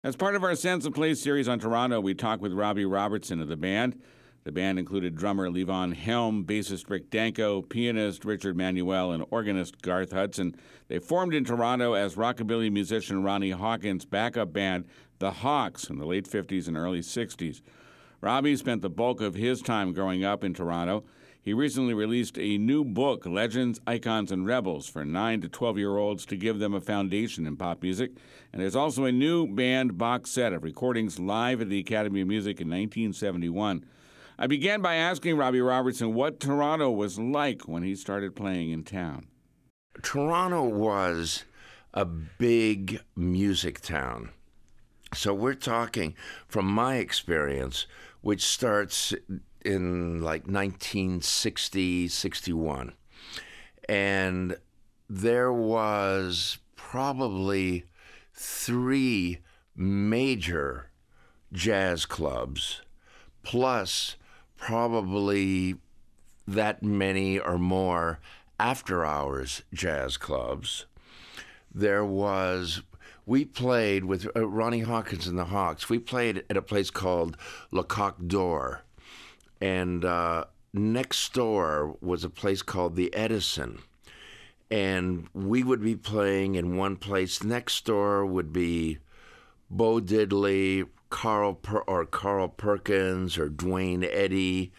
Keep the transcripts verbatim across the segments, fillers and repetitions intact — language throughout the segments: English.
As part of our Sense of Place series on Toronto, we talked with Robbie Robertson of the band. The band included drummer Levon Helm, bassist Rick Danko, pianist Richard Manuel, and organist Garth Hudson. They formed in Toronto as rockabilly musician Ronnie Hawkins' backup band, The Hawks, in the late fifties and early sixties. Robbie spent the bulk of his time growing up in Toronto. He recently released a new book, Legends, Icons, and Rebels, for nine to twelve-year-olds to give them a foundation in pop music. And there's also a new band box set of recordings live at the Academy of Music in nineteen seventy-one. I began by asking Robbie Robertson what Toronto was like when he started playing in town. Toronto was a big music town. So we're talking, from my experience, which starts in like nineteen sixty, sixty-one. And there was probably three major jazz clubs, plus probably that many or more after-hours jazz clubs. There was, we played with uh, Ronnie Hawkins and the Hawks. We played at a place called Le Coq d'Or. And uh, next door was a place called the Edison. And we would be playing in one place. Next door would be Bo Diddley, Carl per- or Carl Perkins, or Dwayne Eddy,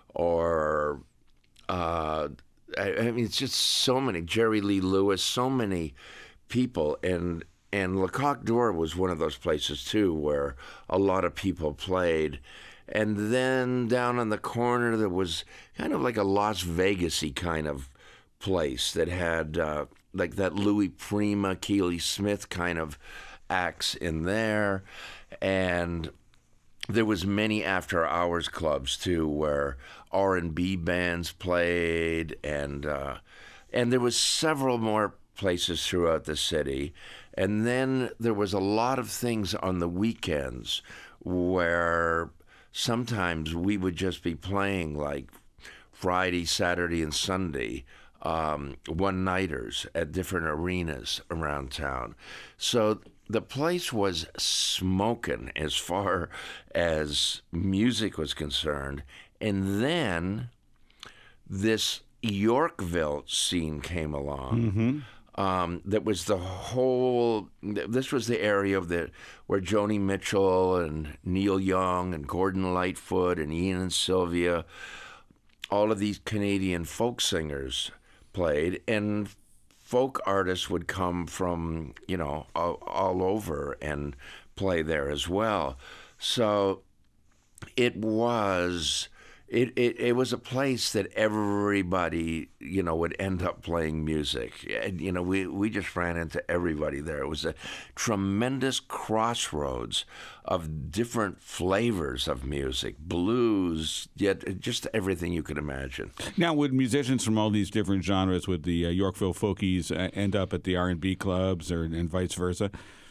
or uh, I, I mean, it's just so many. Jerry Lee Lewis, so many people. And and Le Coq d'Or was one of those places too, where a lot of people played. And then down on the corner, there was kind of like a Las Vegas-y kind of place that had uh, like that Louis Prima, Keely Smith kind of acts in there. And there was many after-hours clubs, too, where R and B bands played. And, uh, and there was several more places throughout the city. And then there was a lot of things on the weekends where sometimes we would just be playing like Friday, Saturday, and Sunday, um, one-nighters at different arenas around town. So the place was smoking as far as music was concerned. And then this Yorkville scene came along. Mm-hmm. Um, that was the whole, this was the area of the, where Joni Mitchell and Neil Young and Gordon Lightfoot and Ian and Sylvia, all of these Canadian folk singers played, and folk artists would come from, you know, all, all over and play there as well. So it was... It, it it was a place that everybody, you know, would end up playing music. And, you know, we, we just ran into everybody there. It was a tremendous crossroads of different flavors of music, blues, yet just everything you could imagine. Now, would musicians from all these different genres, would the uh, Yorkville Folkies uh, end up at the R and B clubs, or and vice versa?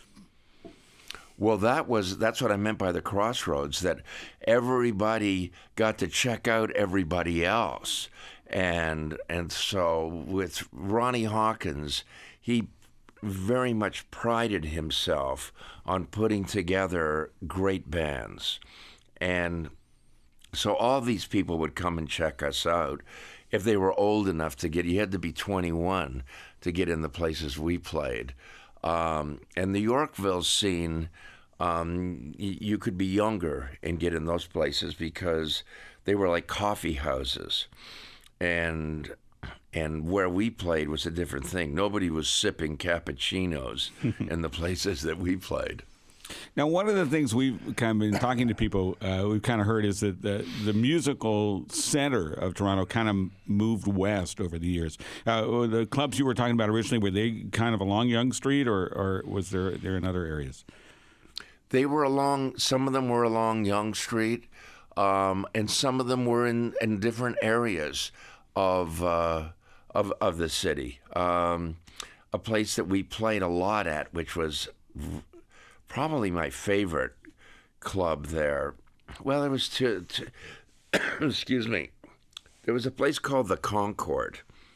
Well, that was that's what I meant by the crossroads, that everybody got to check out everybody else. And and so with Ronnie Hawkins, he very much prided himself on putting together great bands. And so all these people would come and check us out. If they were old enough to get, you had to be twenty-one to get in the places we played. Um, and the Yorkville scene, um, y- you could be younger and get in those places because they were like coffee houses. And and where we played was a different thing. Nobody was sipping cappuccinos in the places that we played. Now, one of the things we've kind of been talking to people, uh, we've kind of heard is that the, the musical center of Toronto kind of moved west over the years. Uh, the clubs you were talking about originally, were they kind of along Yonge Street, or, or was there there in other areas? They were along, some of them were along Yonge Street, um, and some of them were in, in different areas of, uh, of, of the city. Um, a place that we played a lot at, which was probably my favorite club there. Well, there was two, two excuse me. There was a place called the Concord,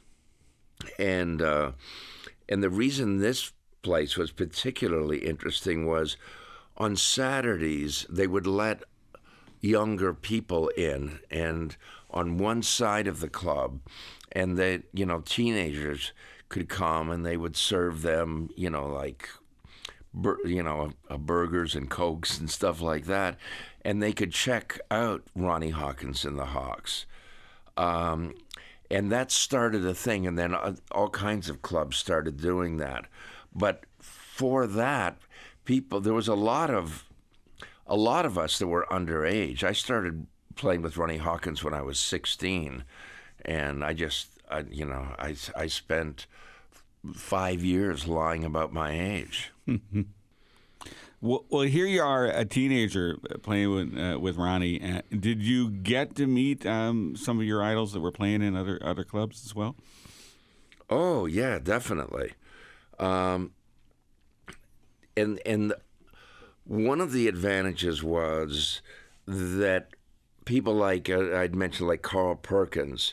and uh, and the reason this place was particularly interesting was on Saturdays, they would let younger people in, and on one side of the club, and they, you know, teenagers could come and they would serve them, you know, like, bur- you know, uh, burgers and Cokes and stuff like that, and they could check out Ronnie Hawkins and the Hawks. Um, and that started a thing, and then uh, all kinds of clubs started doing that. But for that, people, there was a lot of, a lot of us that were underage. I started playing with Ronnie Hawkins when I was sixteen, and I just, I, you know, I, I spent five years lying about my age. Well, well, here you are, a teenager playing with uh, with Ronnie. Uh, did you get to meet um, some of your idols that were playing in other other clubs as well? Oh yeah, definitely. Um, and and one of the advantages was that people like uh, I'd mentioned, like Carl Perkins,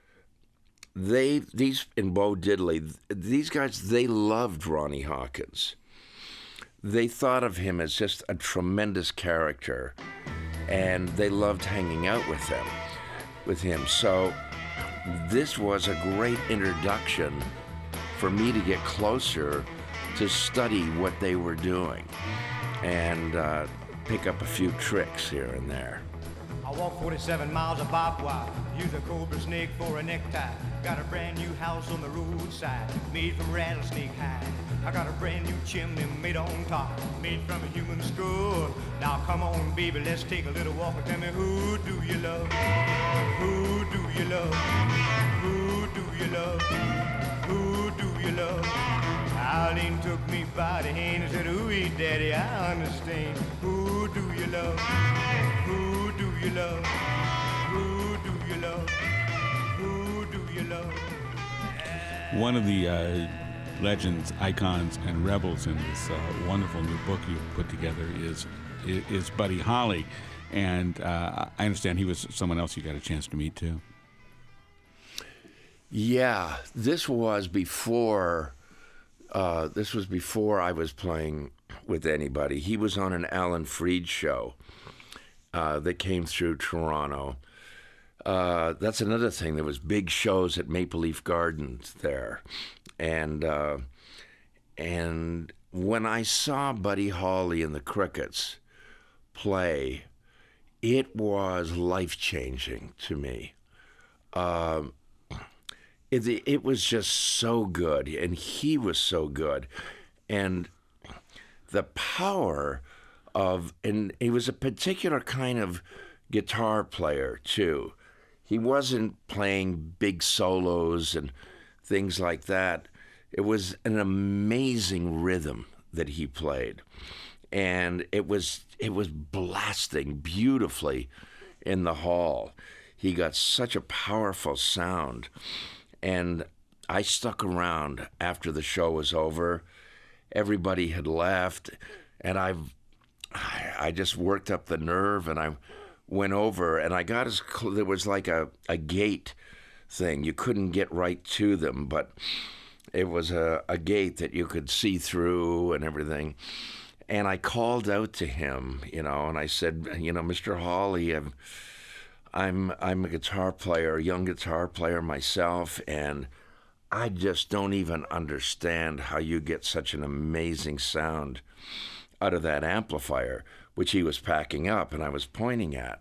they these and Bo Diddley, these guys, they loved Ronnie Hawkins. They thought of him as just a tremendous character, and they loved hanging out with him, with him. So this was a great introduction for me to get closer to study what they were doing and uh, pick up a few tricks here and there. I walk forty-seven miles of barbed wire, use a cobra snake for a necktie. Got a brand new house on the roadside, made from rattlesnake hide. I got a brand new chimney made on top, made from a human skull. Now come on, baby, let's take a little walk and tell me, who do you love? Who do you love? Who do you love? Who do you love? Eileen took me by the hand and said, ooh, daddy, I understand. Who do you love? Who do you love? Who do you love? Who do you love? One of the uh, legends, icons, and rebels in this uh, wonderful new book you put together is is Buddy Holly, and uh, I understand he was someone else you got a chance to meet too. Yeah, this was before. Uh, this was before I was playing with anybody. He was on an Alan Freed show uh, that came through Toronto. Uh, that's another thing. There was big shows at Maple Leaf Gardens there, and uh, and when I saw Buddy Holly and the Crickets play, it was life-changing to me. Uh, It, it was just so good, and he was so good. And the power of, and he was a particular kind of guitar player, too. He wasn't playing big solos and things like that. It was an amazing rhythm that he played. And it was it was blasting beautifully in the hall. He got such a powerful sound. And I stuck around after the show was over. Everybody had left, and I've, I just worked up the nerve, and I went over, and I got as cl- there was like a, a gate thing. You couldn't get right to them, but it was a, a gate that you could see through and everything. And I called out to him, you know, and I said, you know, Mister Holly, I've, I'm I'm a guitar player, a young guitar player myself, and I just don't even understand how you get such an amazing sound out of that amplifier, which he was packing up and I was pointing at.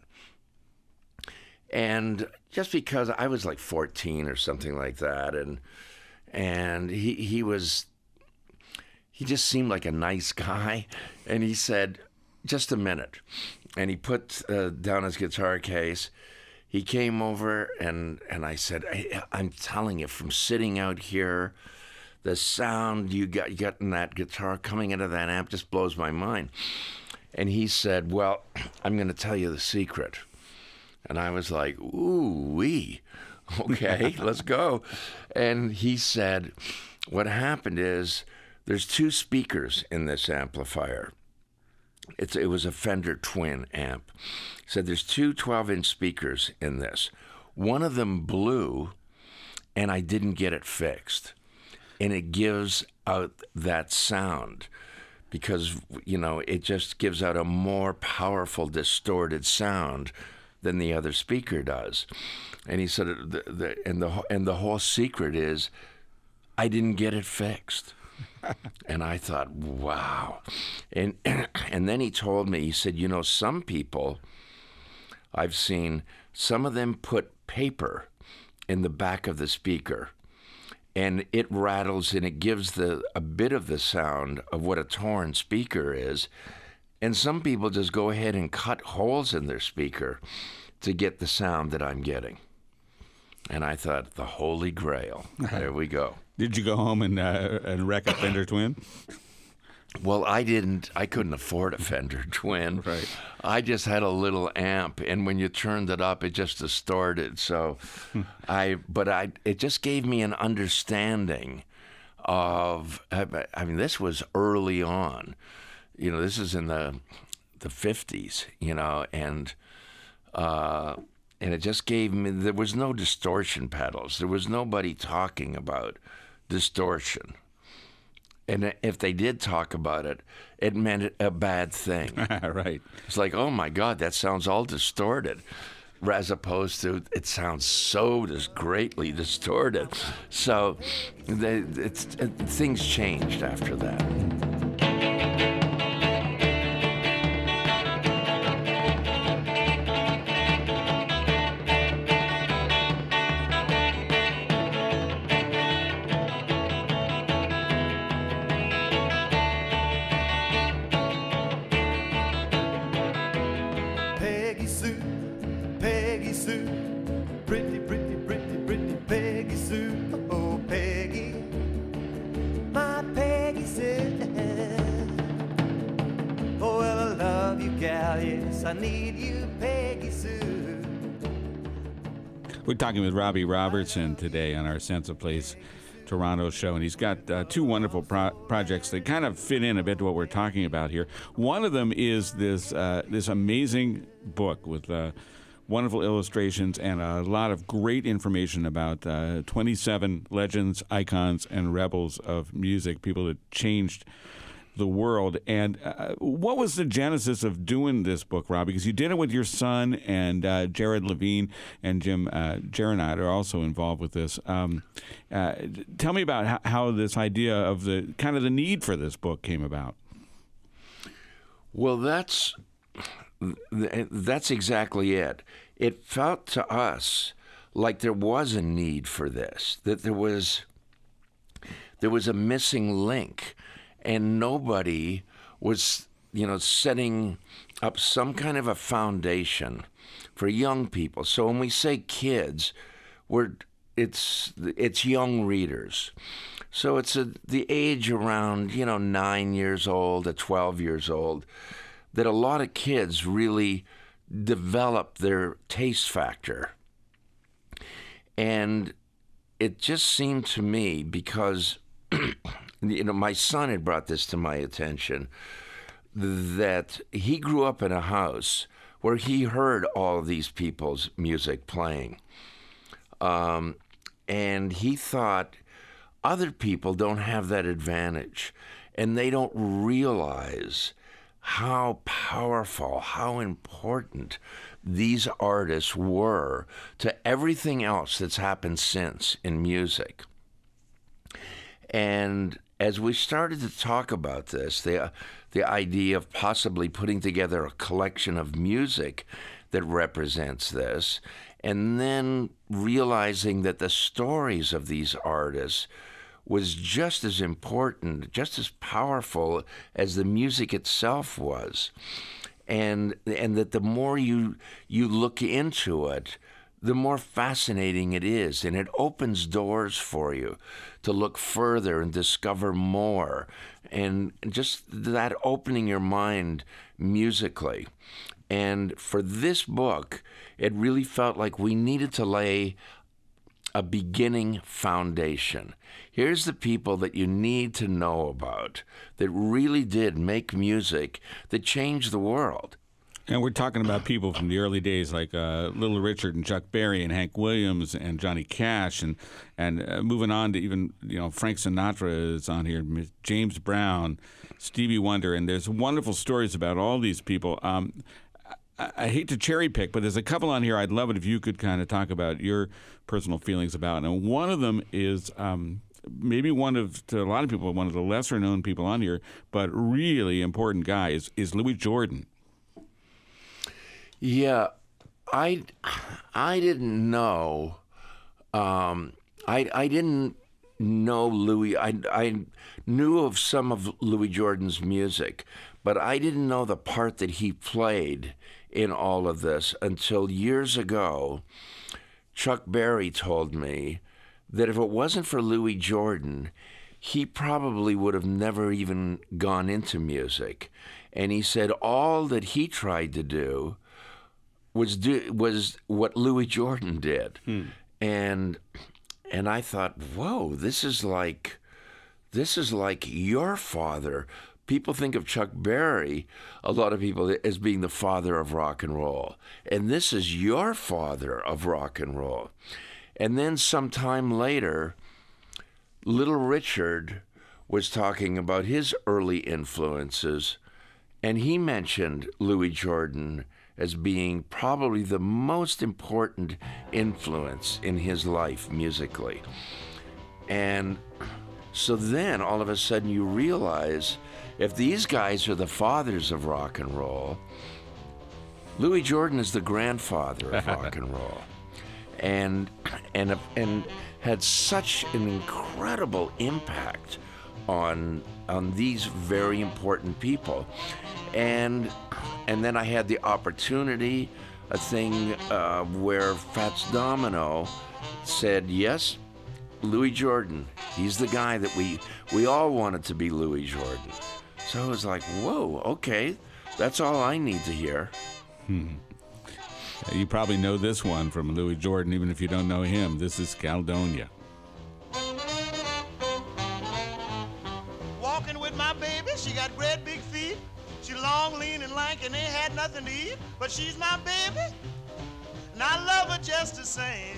And just because I was like fourteen or something like that, and and he he was he just seemed like a nice guy, and he said, just a minute. And he put uh, down his guitar case. He came over, and, and I said, I, I'm telling you, from sitting out here, the sound you got, you got in that guitar coming out of that amp just blows my mind. And he said, well, I'm going to tell you the secret. And I was like, ooh-wee, okay, let's go. And he said, what happened is there's two speakers in this amplifier. It's, it was a Fender Twin amp. He said there's two twelve-inch speakers in this. One of them blew, and I didn't get it fixed. And it gives out that sound because, you know, it just gives out a more powerful, distorted sound than the other speaker does. And he said, the, the, and the and the whole secret is, I didn't get it fixed. And I thought, wow. And and then he told me, he said, you know, some people I've seen, some of them put paper in the back of the speaker, and it rattles and it gives the a bit of the sound of what a torn speaker is. And some people just go ahead and cut holes in their speaker to get the sound that I'm getting. And I thought, the Holy Grail. There we go. Did you go home and uh, and wreck a Fender Twin? Well, I didn't. I couldn't afford a Fender Twin. Right. I just had a little amp, and when you turned it up, it just distorted. So, I. But I. It just gave me an understanding of. I mean, this was early on. You know, this is in the the fifties. You know, and. Uh, And it just gave me, there was no distortion pedals. There was nobody talking about distortion. And if they did talk about it, it meant a bad thing. Right. It's like, oh my God, that sounds all distorted. As opposed to, it sounds so just greatly distorted. So they, it's, it, things changed after that. I need you, Peggy Sue. We're talking with Robbie Robertson today on our Sense of Place Toronto show, and he's got uh, two wonderful pro- projects that kind of fit in a bit to what we're talking about here. One of them is this uh, this amazing book with uh, wonderful illustrations and a lot of great information about uh, twenty-seven legends, icons, and rebels of music, people that changed the world. And uh, what was the genesis of doing this book, Rob? Because you did it with your son, and uh, Jared Levine and Jim uh, Geronot are also involved with this. Um, uh, tell me about how, how this idea of the kind of the need for this book came about. Well, that's that's exactly it. It felt to us like there was a need for this, that there was there was a missing link. And nobody was, you know, setting up some kind of a foundation for young people. So when we say kids, we're it's it's young readers. So it's a, the age around, you know, nine years old to twelve years old that a lot of kids really develop their taste factor. And it just seemed to me, because you know, my son had brought this to my attention, that he grew up in a house where he heard all of these people's music playing. Um, and he thought other people don't have that advantage, and they don't realize how powerful, how important these artists were to everything else that's happened since in music. And as we started to talk about this, the the idea of possibly putting together a collection of music that represents this, and then realizing that the stories of these artists was just as important, just as powerful as the music itself was. And and that the more you you look into it, the more fascinating it is, and it opens doors for you to look further and discover more, and just that opening your mind musically. And for this book, it really felt like we needed to lay a beginning foundation. Here's the people that you need to know about that really did make music that changed the world. And we're talking about people from the early days like uh, Little Richard and Chuck Berry and Hank Williams and Johnny Cash, and and uh, moving on to even, you know, Frank Sinatra is on here, James Brown, Stevie Wonder, and there's wonderful stories about all these people. Um, I, I hate to cherry pick, but there's a couple on here I'd love it if you could kind of talk about your personal feelings about. And one of them is um, maybe one of, to a lot of people, one of the lesser known people on here, but really important guy is, is Louis Jordan. Yeah, I, I didn't know. Um, I I didn't know Louis. I I knew of some of Louis Jordan's music, but I didn't know the part that he played in all of this until years ago. Chuck Berry told me that if it wasn't for Louis Jordan, he probably would have never even gone into music. And he said all that he tried to do was do was what Louis Jordan did. Hmm. And and I thought, whoa, this is like this is like your father. People think of Chuck Berry, a lot of people, as being the father of rock and roll. And this is your father of rock and roll. And then sometime later, Little Richard was talking about his early influences, and he mentioned Louis Jordan as being probably the most important influence in his life musically. And so then all of a sudden you realize, if these guys are the fathers of rock and roll, Louis Jordan is the grandfather of rock and roll. And and and had such an incredible impact on on these very important people. And and then I had the opportunity, a thing uh, where Fats Domino said, yes, Louis Jordan, he's the guy that we we all wanted to be Louis Jordan. So I was like, whoa, okay, that's all I need to hear. Hmm. You probably know this one from Louis Jordan, even if you don't know him. This is Caledonia. Walking with my baby, she got great big feet. She long, lean, and lank, and ain't had nothing to eat. But she's my baby, and I love her just the same.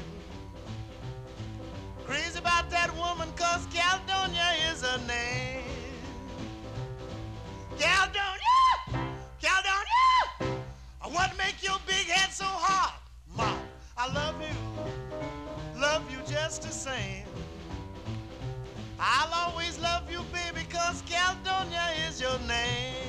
Crazy about that woman, cause Caledonia is her name. Caledonia! Caledonia! What make your big head so hard? Mom, I love you, love you just the same. I'll always love you, baby, cause Caledonia is your name.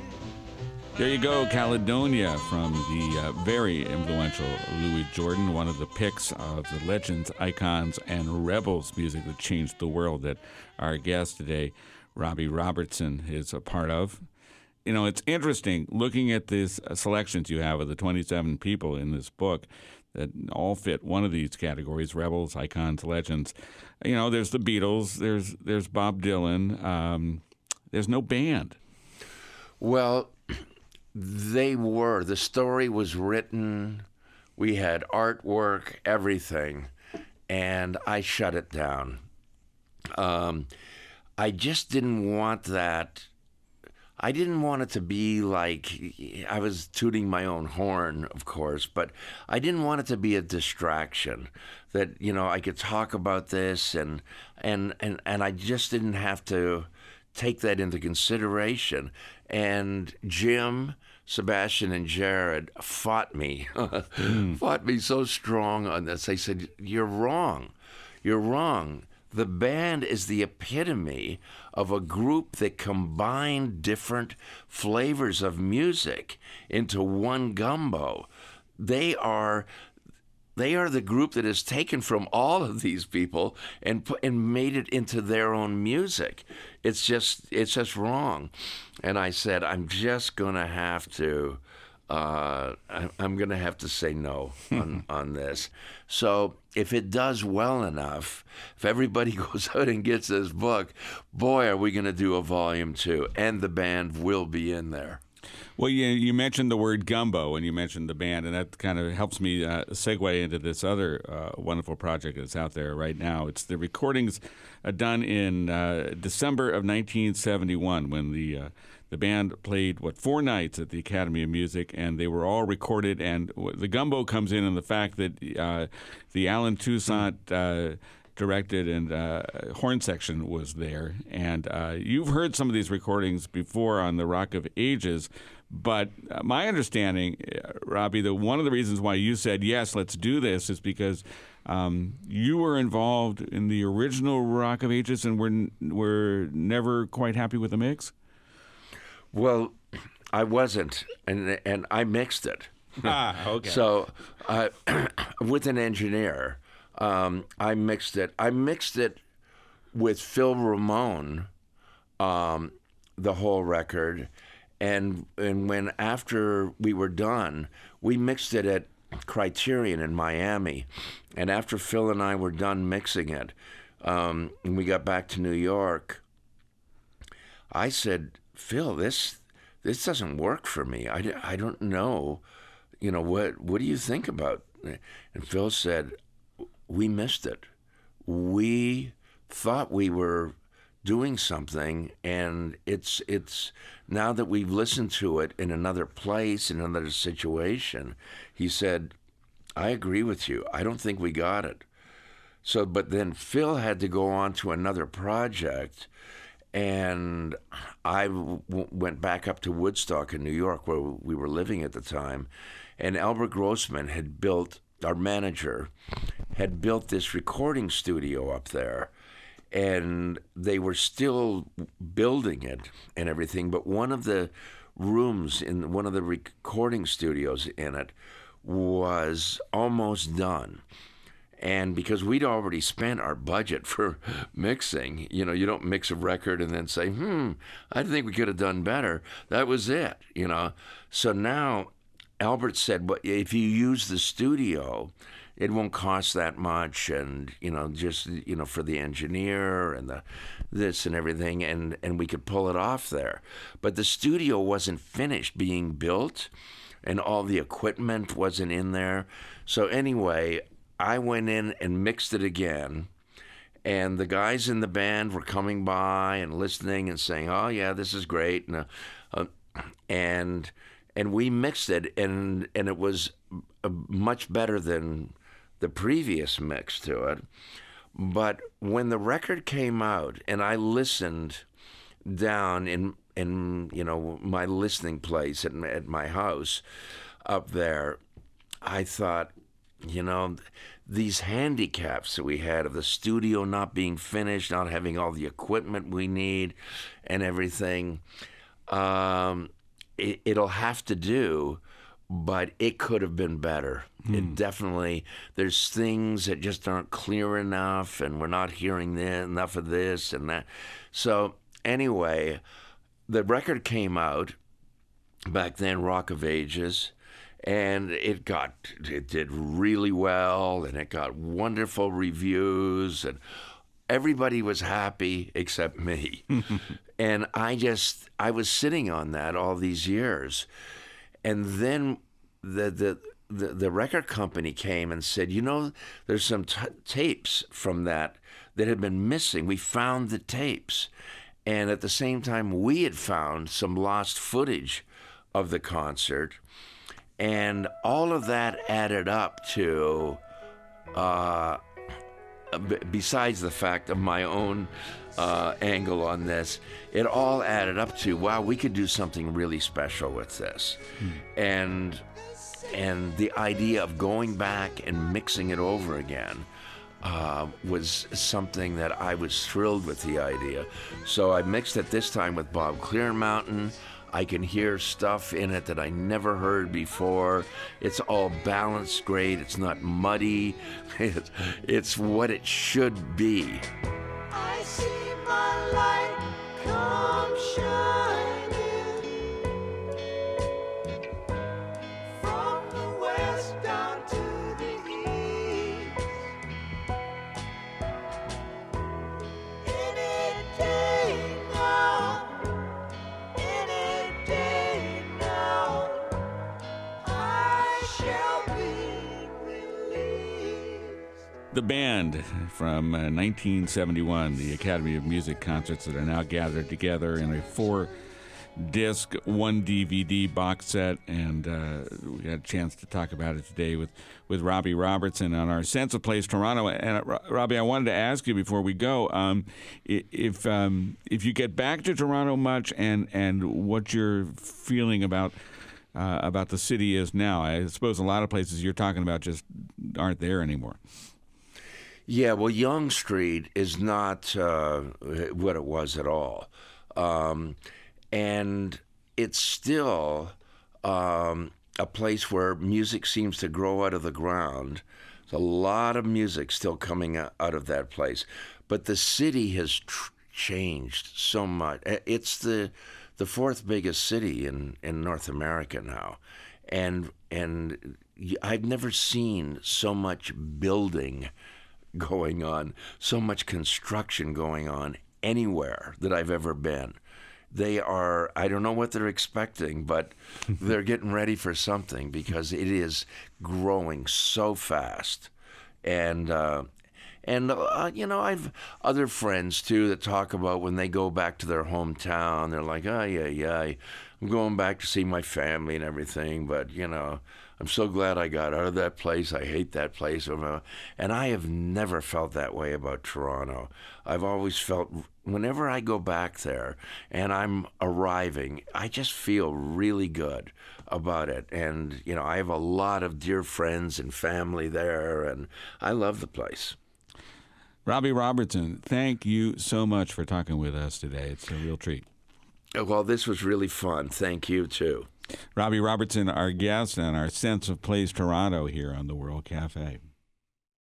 There you go, Caledonia, from the uh, very influential Louis Jordan, one of the picks of the legends, icons, and rebels music that changed the world that our guest today, Robbie Robertson, is a part of. You know, it's interesting looking at these selections you have of the twenty-seven people in this book that all fit one of these categories: rebels, icons, legends. You know, there's the Beatles, there's there's Bob Dylan. Um, there's no band. Well, they were. The story was written. We had artwork, everything, and I shut it down. Um, I just didn't want that. I didn't want it to be like, I was tooting my own horn, of course, but I didn't want it to be a distraction, that, you know, I could talk about this and and and, and I just didn't have to take that into consideration. And Jim, Sebastian, and Jared fought me, mm. fought me so strong on this. They said, you're wrong. You're wrong. The band is the epitome of a group that combined different flavors of music into one gumbo. They are they are the group that has taken from all of these people and put, and made it into their own music. It's just it's just wrong. And I said, I'm just gonna have to uh, I'm gonna have to say no on on this. So if it does well enough, if everybody goes out and gets this book, boy, are we going to do a volume two, and the band will be in there. Well, you, you mentioned the word gumbo, and you mentioned the band, and that kind of helps me uh, segue into this other uh, wonderful project that's out there right now. It's the recordings uh, done in uh, December of nineteen seventy-one, when the uh, the band played, what, four nights at the Academy of Music, and they were all recorded. And the gumbo comes in in the fact that uh, the Alan Toussaint uh, directed and uh, horn section was there. And uh, you've heard some of these recordings before on the Rock of Ages. But uh, my understanding, uh, Robbie, that one of the reasons why you said, yes, let's do this is because um, you were involved in the original Rock of Ages and were, n- were never quite happy with the mix? Well, I wasn't, and and I mixed it. Ah, okay. So uh, with an engineer, um, I mixed it. I mixed it with Phil Ramone, um, the whole record. And and when after we were done, we mixed it at Criterion in Miami. And after Phil and I were done mixing it, um, and we got back to New York, I said, Phil, this this doesn't work for me. I, I don't know, you know, what what do you think about it? And Phil said, we missed it. We thought we were doing something, and it's it's now that we've listened to it in another place, in another situation, he said, I agree with you. I don't think we got it. So, but then Phil had to go on to another project, and I w- went back up to Woodstock in New York, where we were living at the time, and Albert Grossman had built, our manager, had built this recording studio up there. And they were still building it and everything, but one of the rooms in one of the recording studios in it was almost done. And because we'd already spent our budget for mixing, you know, you don't mix a record and then say, hmm, I think we could have done better. That was it, you know. So now Albert said, but if you use the studio, it won't cost that much, and, you know, just, you know, for the engineer and the this and everything, and, and we could pull it off there. But the studio wasn't finished being built, and all the equipment wasn't in there. So anyway, I went in and mixed it again, and the guys in the band were coming by and listening and saying, oh, yeah, this is great. And, uh, and, and we mixed it, and, and it was uh, much better than the previous mix to it. But when the record came out and I listened down in in you know my listening place at, at my house up there, I thought, you know, these handicaps that we had of the studio not being finished, not having all the equipment we need and everything, um, it, it'll have to do, but it could have been better. Mm. It definitely, there's things that just aren't clear enough, and we're not hearing this, enough of this and that. So anyway, the record came out back then, Rock of Ages, and it got, it did really well, and it got wonderful reviews, and everybody was happy except me. And I just, I was sitting on that all these years. And then the, the the the record company came and said, you know, there's some t- tapes from that that had been missing. We found the tapes. And at the same time, we had found some lost footage of the concert. And all of that added up to, uh, b- besides the fact of my own uh, angle on this, it all added up to, wow, we could do something really special with this. Hmm. And and the idea of going back and mixing it over again uh, was something that I was thrilled with the idea. So I mixed it this time with Bob Clearmountain. I can hear stuff in it that I never heard before. It's all balanced great. It's not muddy. It's, it's what it should be. I see my light come shining from the west down to the east. Any day now, any day now, I shall be released. The band from uh, nineteen seventy-one, the Academy of Music concerts that are now gathered together in a four disc, one D V D box set, and uh, we had a chance to talk about it today with, with Robbie Robertson on our Sense of Place Toronto. And uh, Robbie, I wanted to ask you before we go, um, if um, if you get back to Toronto much, and, and what you're feeling about uh, about the city is now. I suppose a lot of places you're talking about just aren't there anymore. Yeah, well, Yonge Street is not uh, what it was at all. Um, and it's still um, a place where music seems to grow out of the ground. There's a lot of music still coming out of that place. But the city has tr- changed so much. It's the the fourth biggest city in, in North America now. And, and I've never seen so much building going on, so much construction going on anywhere that I've ever been. They are, I don't know what they're expecting, but they're getting ready for something because it is growing so fast. And, uh, and uh, you know, I've other friends, too, that talk about when they go back to their hometown, they're like, oh, yeah, yeah, I'm going back to see my family and everything, but, you know, I'm so glad I got out of that place. I hate that place. And I have never felt that way about Toronto. I've always felt whenever I go back there and I'm arriving, I just feel really good about it. And, you know, I have a lot of dear friends and family there, and I love the place. Robbie Robertson, thank you so much for talking with us today. It's a real treat. Well, this was really fun. Thank you, too. Robbie Robertson, our guest on our Sense of Place Toronto here on the World Cafe.